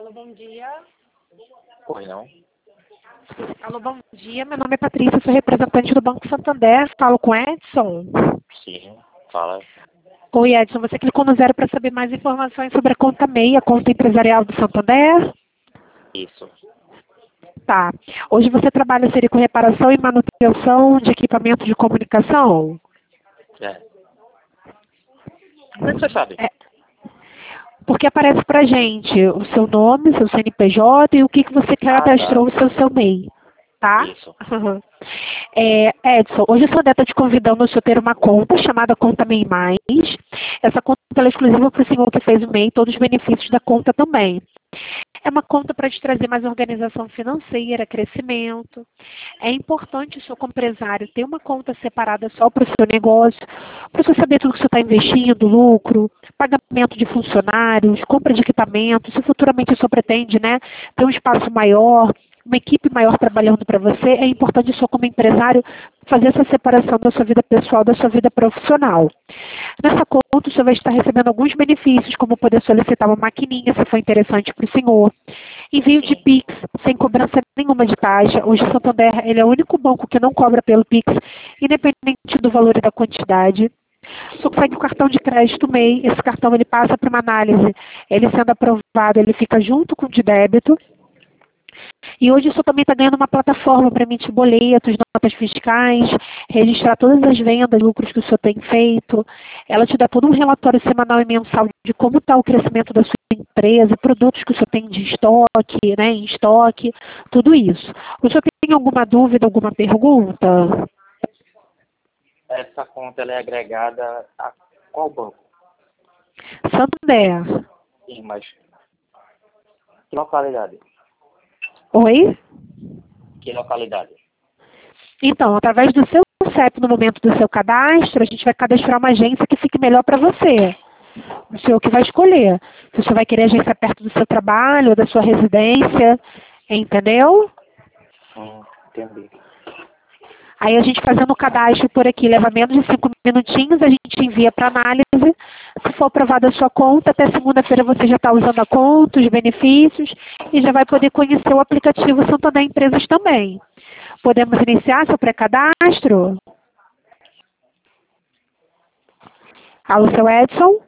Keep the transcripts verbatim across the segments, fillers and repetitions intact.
Alô, bom dia. Oi, não? Alô, bom dia. Meu nome é Patrícia, sou representante do Banco Santander. Falo com Edson. Sim, fala. Oi, Edson. Você clicou no zero para saber mais informações sobre a conta MEI, a conta empresarial do Santander? Isso. Tá. Hoje você trabalha seria com reparação e manutenção de equipamento de comunicação? É. Como é que você sabe? É. Porque aparece pra gente o seu nome, seu C N P J e o que, que você Ah, cadastrou tá. o seu, seu MEI. Tá? Isso. É, Edson, hoje a Santander está te convidando a senhor ter uma conta chamada Conta MEI Mais. Essa conta ela é exclusiva para o senhor que fez o MEI, todos os benefícios da conta também. É uma conta para te trazer mais organização financeira, crescimento. É importante o senhor, como empresário, ter uma conta separada só para o seu negócio, para você saber tudo que você está investindo, lucro, pagamento de funcionários, compra de equipamentos, se futuramente o senhor pretende, né, ter um espaço maior, uma equipe maior trabalhando para você, é importante o senhor, como empresário, fazer essa separação da sua vida pessoal da sua vida profissional. Nessa conta, o senhor vai estar recebendo alguns benefícios, como poder solicitar uma maquininha, se for interessante para o senhor. Envio de Sim. Pix, sem cobrança nenhuma de taxa. Hoje o Santander ele é o único banco que não cobra pelo Pix, independente do valor e da quantidade. O senhor consegue o cartão de crédito MEI, esse cartão ele passa para uma análise, ele sendo aprovado, ele fica junto com o de débito. E hoje o senhor também está ganhando uma plataforma para emitir boletos, notas fiscais, registrar todas as vendas, lucros que o senhor tem feito. Ela te dá todo um relatório semanal e mensal de como está o crescimento da sua empresa, produtos que o senhor tem de estoque, né, em estoque, tudo isso. O senhor tem alguma dúvida, alguma pergunta? Essa conta ela é agregada a qual banco? Santander. Sim, mas que localidade? Oi? Que localidade? Então, através do seu C E P no momento do seu cadastro, a gente vai cadastrar uma agência que fique melhor para você. O senhor que vai escolher. Se o senhor vai querer agência perto do seu trabalho, ou da sua residência, entendeu? Hum, entendi. Aí a gente fazendo o cadastro por aqui, leva menos de cinco minutinhos, a gente envia para análise. Se for aprovada a sua conta, até segunda-feira você já está usando a conta, os benefícios, e já vai poder conhecer o aplicativo Santander Empresas também. Podemos iniciar seu pré-cadastro? Alô, seu Edson?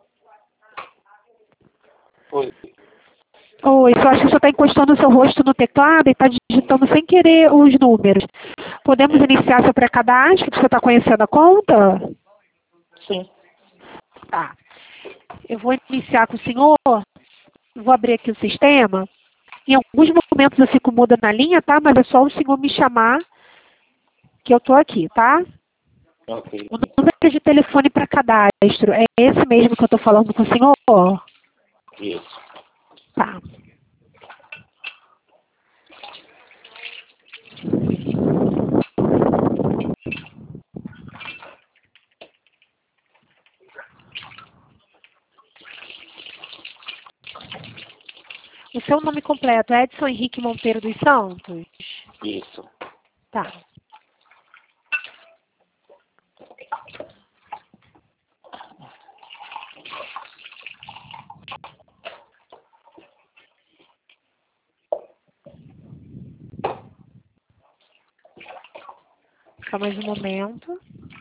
Oi. Oi, só acho que o senhor está encostando o seu rosto no teclado e está digitando sem querer os números. Podemos É. iniciar seu pré-cadastro, que você está conhecendo a conta? Sim. Tá. Eu vou iniciar com o senhor, vou abrir aqui o sistema. Em alguns momentos eu fico muda na linha, tá? Mas é só o senhor me chamar que eu estou aqui, tá? Ok. O número de telefone para cadastro é esse mesmo que eu estou falando com o senhor? Isso. Tá. O seu nome completo é Edson Henrique Monteiro dos Santos? Isso. Tá. Só mais um momento.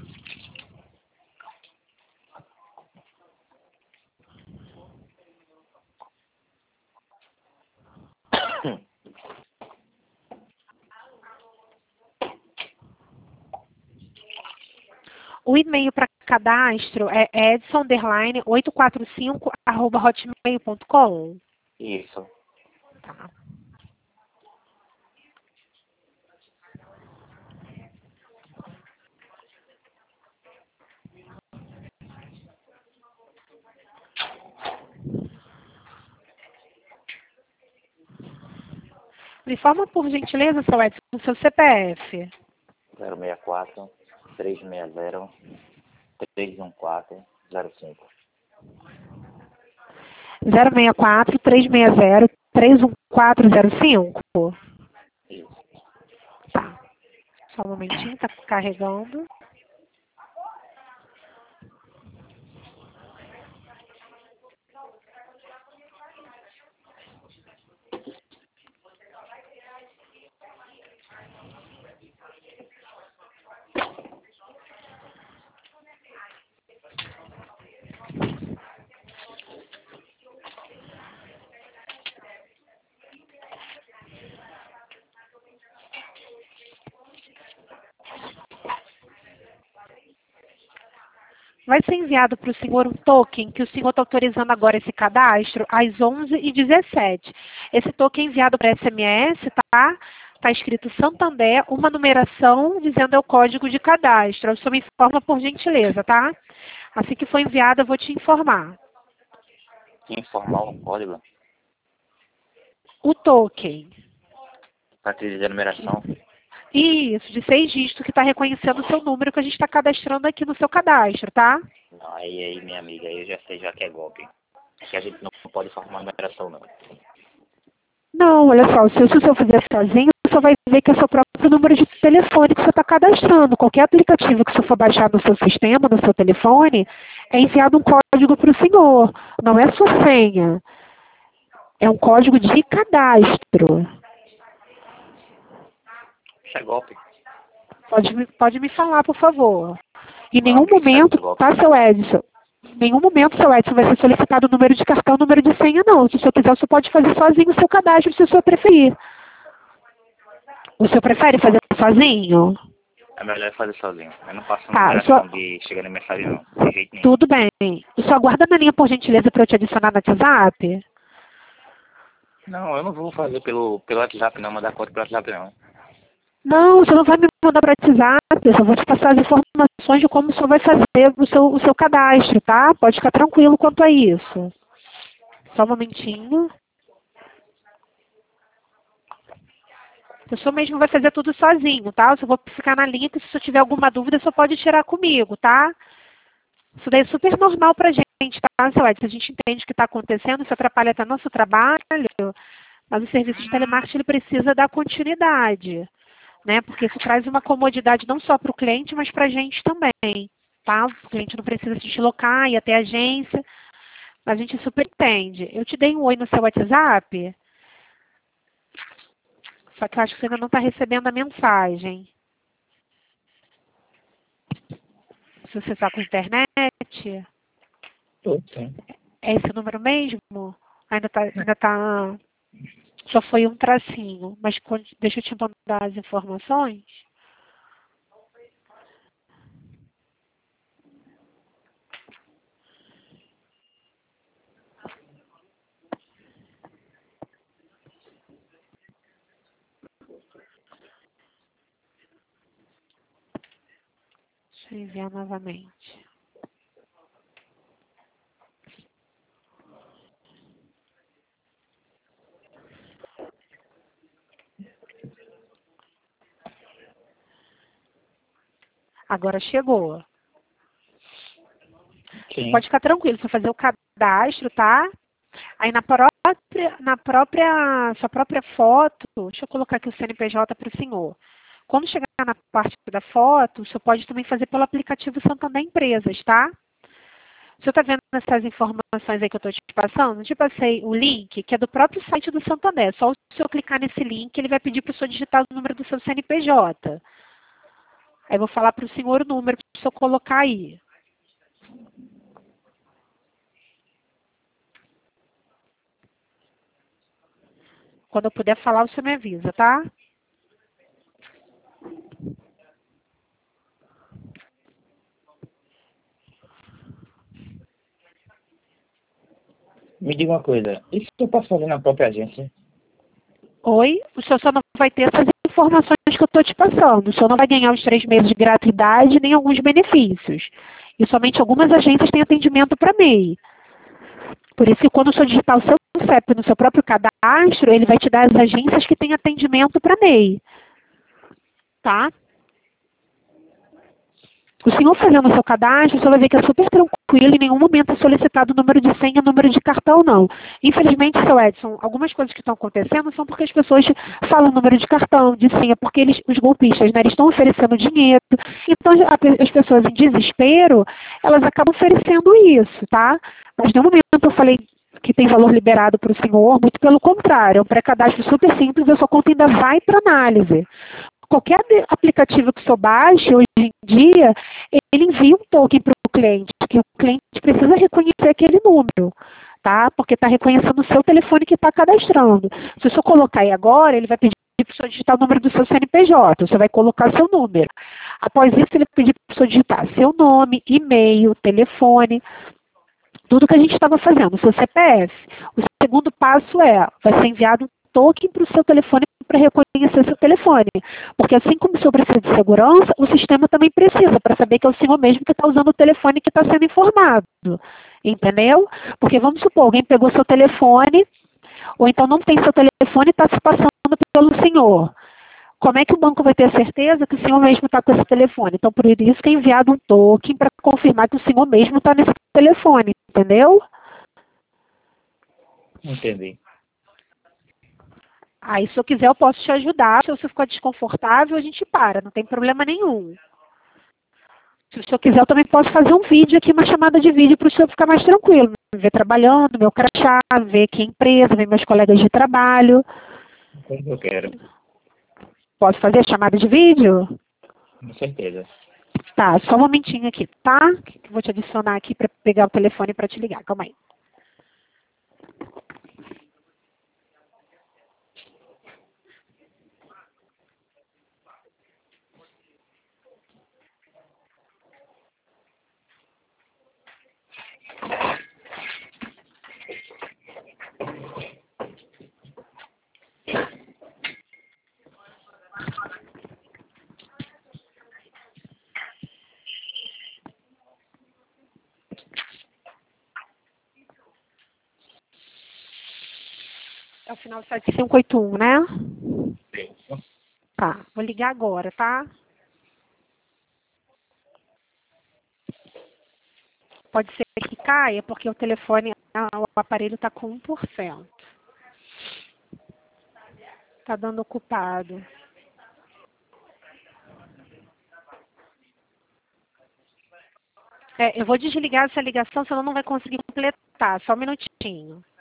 O e-mail para cadastro é edson underline oito quatro cinco arroba hotmail ponto com. Isso. Tá. Me informa, por gentileza, seu Edson, o seu C P F. zero seis quatro, três seis zero, três um quatro, zero cinco. zero seis quatro, três seis zero, três um quatro zero cinco. Isso. Tá. Só um momentinho, tá carregando. vai ser enviado para o senhor um token, que o senhor está autorizando agora esse cadastro, às onze e dezessete. Esse token é enviado para S M S, tá? Está escrito Santander, uma numeração dizendo é o código de cadastro. O senhor me informa por gentileza, tá? Assim que for enviado, eu vou te informar. Informar o código O token. para te dizer a numeração. Isso, de seis dígitos, que está reconhecendo o seu número que a gente está cadastrando aqui no seu cadastro, tá? Não, aí, aí, minha amiga, aí eu já sei já que é golpe. Que a gente não pode informar a numeração, não. Não, olha só, se o senhor fizer sozinho, o senhor vai ver que é o seu próprio número de telefone que você está cadastrando. Qualquer aplicativo que o senhor for baixar no seu sistema, no seu telefone, é enviado um código para o senhor. Não é sua senha. É um código de cadastro. Isso é golpe. Pode, me- pode me falar, por favor. Em Não, nenhum que isso é momento, golpe. tá, seu Edson? Em nenhum momento, seu Edson, vai ser solicitado o número de cartão, número de senha, não. Se o senhor quiser, o senhor pode fazer sozinho o seu cadastro, se o senhor preferir. O senhor prefere fazer sozinho? É melhor fazer sozinho. Eu não faço Tá, numeração só- de chegar na mensagem, não. De jeito nenhum. Tudo bem. O senhor aguarda na linha, por gentileza, para eu te adicionar no WhatsApp? Não, eu não vou fazer pelo, pelo WhatsApp, não. Mandar código pelo WhatsApp, não. Não, o senhor não vai me mandar para o WhatsApp. Eu só vou te passar as informações de como o senhor vai fazer o seu, o seu cadastro, tá? Pode ficar tranquilo quanto a isso. Só um momentinho. O senhor mesmo vai fazer tudo sozinho, tá? Eu só vou ficar na linha, que se o senhor tiver alguma dúvida, o senhor pode tirar comigo, tá? Isso daí é super normal pra gente, tá, seu Edson? A gente entende o que está acontecendo, isso atrapalha até nosso trabalho, mas o serviço de telemarketing ele precisa dar continuidade, né? Porque isso traz uma comodidade não só para o cliente, mas para a gente também, tá? O cliente não precisa se deslocar, ir até a agência, mas a gente super entende. Eu te dei um oi no seu WhatsApp, só que eu acho que você ainda não está recebendo a mensagem. Se você está com internet, Tô, sim. é esse número mesmo? Ainda está... Ainda tá... Só foi um tracinho, mas quando- deixa eu te mandar as informações. Deixa eu enviar novamente. Agora chegou. Sim. Pode ficar tranquilo, você fazer o cadastro, tá? Aí na própria, na própria, sua própria foto, deixa eu colocar aqui o C N P J para o senhor. Quando chegar na parte da foto, o senhor pode também fazer pelo aplicativo Santander Empresas, tá? O senhor está vendo essas informações aí que eu estou te passando? Eu te passei o link, que é do próprio site do Santander. Só o senhor clicar nesse link, ele vai pedir para o senhor digitar o número do seu C N P J. Aí eu vou falar para o senhor o número para o senhor colocar aí. Quando eu puder falar, o senhor me avisa, tá? Me diga uma coisa. Isso eu posso fazer na própria agência? Oi? O senhor só não vai ter essas informações que eu estou te passando. O senhor não vai ganhar os três meses de gratuidade nem alguns benefícios. E somente algumas agências têm atendimento para M E I. Por isso que quando o senhor digitar o seu C E P no seu próprio cadastro, ele vai te dar as agências que têm atendimento para M E I. Tá? O senhor fazendo o seu cadastro, o senhor vai ver que é super tranquilo, em nenhum momento é solicitado o número de senha, número de cartão, não. Infelizmente, seu Edson, algumas coisas que estão acontecendo são porque as pessoas falam número de cartão, de senha, porque eles, os golpistas, né, eles estão oferecendo dinheiro. Então, a- as pessoas em desespero, elas acabam oferecendo isso, tá? Mas, no momento, eu falei que tem valor liberado para o senhor, muito pelo contrário, é um pré-cadastro super simples, a sua conta ainda vai para análise. Qualquer de- aplicativo que o senhor baixe hoje em dia, ele envia um token para o cliente, que o cliente precisa reconhecer aquele número, tá? Porque está reconhecendo o seu telefone que está cadastrando. Se o senhor colocar aí agora, ele vai pedir para o senhor digitar o número do seu C N P J. Você vai colocar seu número. Após isso, ele vai pedir para o senhor digitar seu nome, e-mail, telefone, tudo que a gente estava fazendo, o seu C P F. O segundo passo é, vai ser enviado um token para o seu telefone para reconhecer seu telefone. Porque assim como o senhor precisa de segurança, o sistema também precisa, para saber que é o senhor mesmo que está usando o telefone que está sendo informado. Entendeu? Porque vamos supor, alguém pegou seu telefone, ou então não tem seu telefone e está se passando pelo senhor. Como é que o banco vai ter certeza que o senhor mesmo está com esse telefone? Então, por isso que é enviado um token para confirmar que o senhor mesmo está nesse telefone, entendeu? Entendi. Aí, se eu quiser, eu posso te ajudar. Se você ficar desconfortável, a gente para, não tem problema nenhum. Se o senhor quiser, eu também posso fazer um vídeo aqui, uma chamada de vídeo para o senhor ficar mais tranquilo. Me ver trabalhando, meu crachá, ver aqui a empresa, ver meus colegas de trabalho. Como eu quero. Posso fazer a chamada de vídeo? Com certeza. Tá, só um momentinho aqui, tá? Que eu vou te adicionar aqui para pegar o telefone para te ligar. Calma aí. É o final sete cinco oito um, né? Sim. Tá, vou ligar agora, tá? Pode ser que caia, porque o telefone, o aparelho está com um por cento. Tá dando ocupado. É, eu vou desligar essa ligação, senão não vai conseguir completar. Só um minutinho.